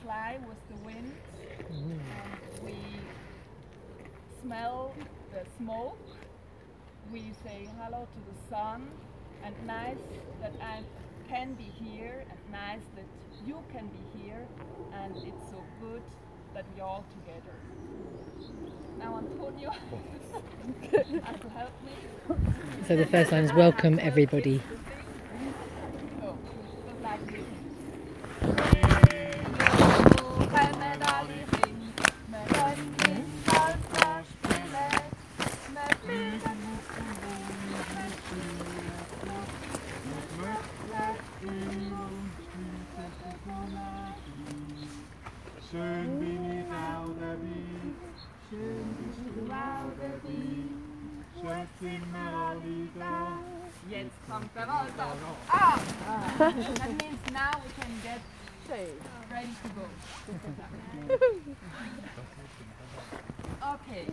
fly with the wind, and we smell the smoke. We say hello to the sun, and nice that I can be here, and nice that you can be here, and it's so good that we're all together. Now Antonio has to help me. So the first line is welcome everybody. Oh, just like this. Schön bin ich ouder wie, schön bist du ouder wie, schön sind wir alle da. Jetzt kommt der Walter. Ah! That means now we can get ready to go.